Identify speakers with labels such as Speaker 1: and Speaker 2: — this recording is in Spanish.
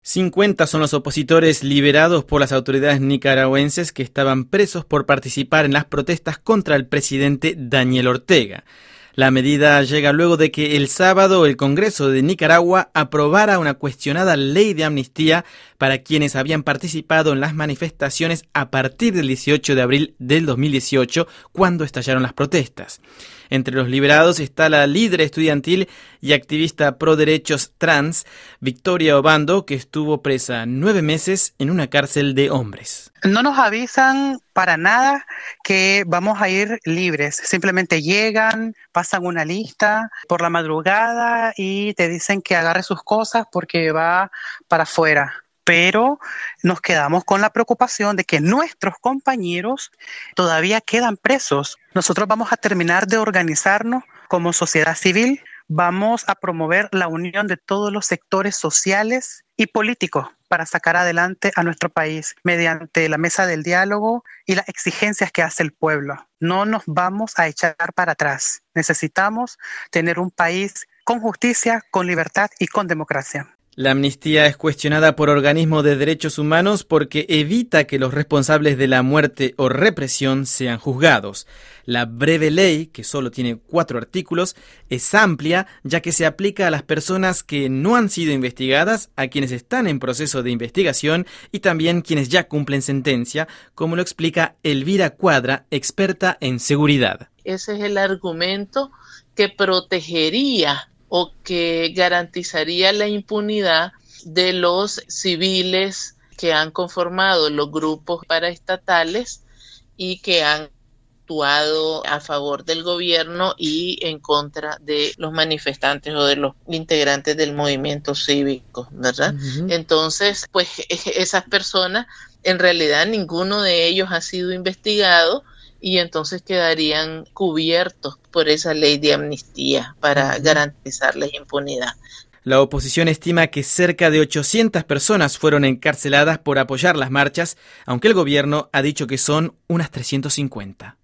Speaker 1: 50 son los opositores liberados por las autoridades nicaragüenses que estaban presos por participar en las protestas contra el presidente Daniel Ortega. La medida llega luego de que el sábado el Congreso de Nicaragua aprobara una cuestionada ley de amnistía para quienes habían participado en las manifestaciones a partir del 18 de abril del 2018, cuando estallaron las protestas. Entre los liberados está la líder estudiantil y activista pro derechos trans, Victoria Obando, que estuvo presa 9 meses en una cárcel de hombres.
Speaker 2: No nos avisan para nada que vamos a ir libres. Simplemente llegan, pasan una lista por la madrugada y te dicen que agarre sus cosas porque va para afuera. Pero nos quedamos con la preocupación de que nuestros compañeros todavía quedan presos. Nosotros vamos a terminar de organizarnos como sociedad civil. Vamos a promover la unión de todos los sectores sociales y políticos para sacar adelante a nuestro país mediante la mesa del diálogo y las exigencias que hace el pueblo. No nos vamos a echar para atrás. Necesitamos tener un país con justicia, con libertad y con democracia.
Speaker 1: La amnistía es cuestionada por organismos de derechos humanos porque evita que los responsables de la muerte o represión sean juzgados. La breve ley, que solo tiene 4 artículos, es amplia ya que se aplica a las personas que no han sido investigadas, a quienes están en proceso de investigación y también quienes ya cumplen sentencia, como lo explica Elvira Cuadra, experta en seguridad.
Speaker 3: Ese es el argumento que protegería o que garantizaría la impunidad de los civiles que han conformado los grupos paraestatales y que han actuado a favor del gobierno y en contra de los manifestantes o de los integrantes del movimiento cívico, ¿verdad? Entonces, pues esas personas, en realidad ninguno de ellos ha sido investigado y entonces quedarían cubiertos por esa ley de amnistía para garantizar la impunidad.
Speaker 1: La oposición estima que cerca de 800 personas fueron encarceladas por apoyar las marchas, aunque el gobierno ha dicho que son unas 350.